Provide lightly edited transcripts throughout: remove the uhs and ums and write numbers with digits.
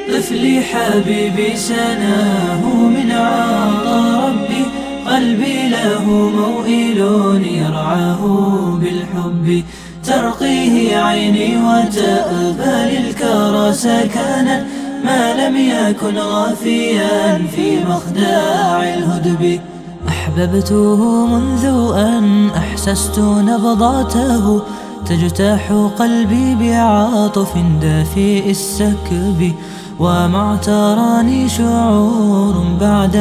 طفلي حبيبي سناه من عطا ربي، قلبي له موئل يرعاه بالحب، ترقيه عيني وتأبى للكرى سكنا، ما لم يكن غافيا في مخداع الهدب. أحببته منذ أن أحسست نبضاته، تجتاح قلبي بعاطف دافئ السكب، وما اعتراني شعور بعد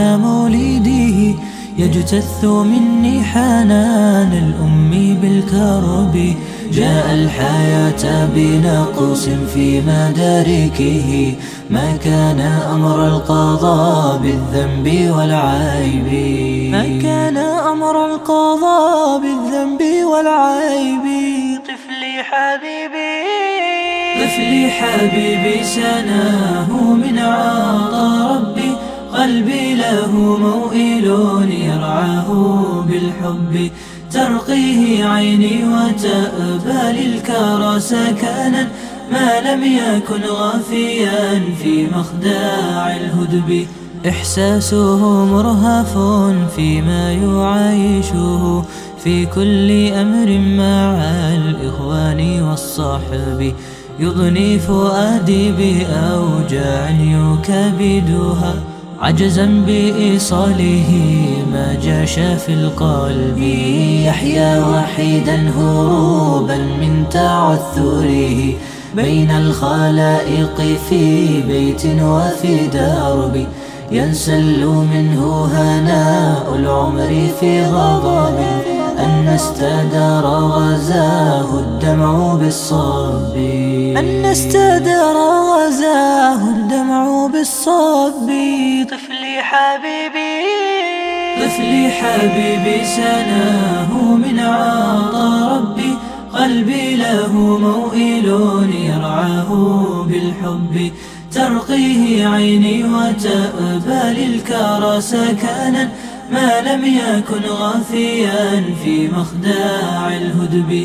مولده، يجتث مني حنان الأم بالكرب. جاء الحياة بنقص في مداركه، ما كان أمر القضاء بالذنب والعيب، ما كان أمر القضاء بالذنب والعيب. طفلي حبيبي، طفلي حبيبي سناه من عطا ربي، قلبي له موئل يرعاه بالحب، ترقيه عيني وتأبى للكرى سكنا، ما لم يكن غافيا في مخداع الهدب. إحساسه مرهف فيما يعايشه، في كل أمر مع الإخوان والصحب، يضني فؤادي بأوجاع يكبدها، عجزا بإيصاله ما جاش في القلب. يحيا وحيدا هروبا من تعثره، بين الخلائق في بيت وفي درب، ينسل منه هناء العمر في غضب، أن استدار غزاه الدمع بالصب، أن استدار غزاه الدمع بالصب. طفلي حبيبي، طفلي حبيبي سناه من عطا ربي، قلبي له موئل يرعاه بالحب، ترقيه عيني وتأبى للكرى سكنا، ما لم يكن غافيا في مخداع الهدب.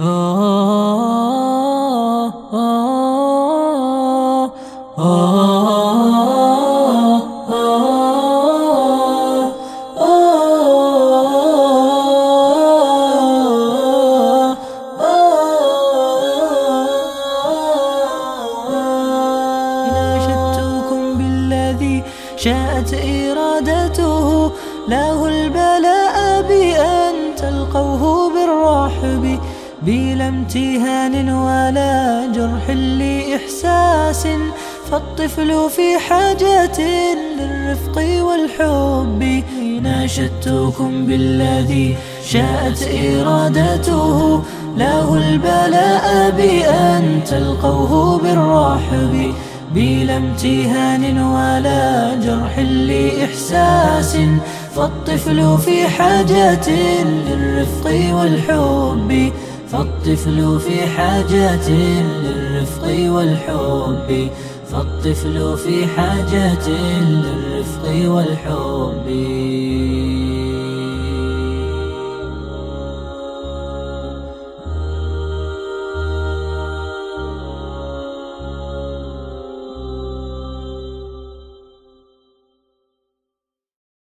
ناشدتكم بالذي شاءت إرادته، له البلاء بأن تلقوه بالرحب، بلا امتهان ولا جرح لإحساس، فالطفل في حاجة للرفق والحب. ناشدتكم بالذي شاءت إرادته، له البلاء بأن تلقوه بالرحب، بلا امتهان ولا جرح لإحساس، فالطفل في حاجة للرفق والحب، فالطفل في حاجة للرفق والحب، فالطفل في حاجة للرفق والحب.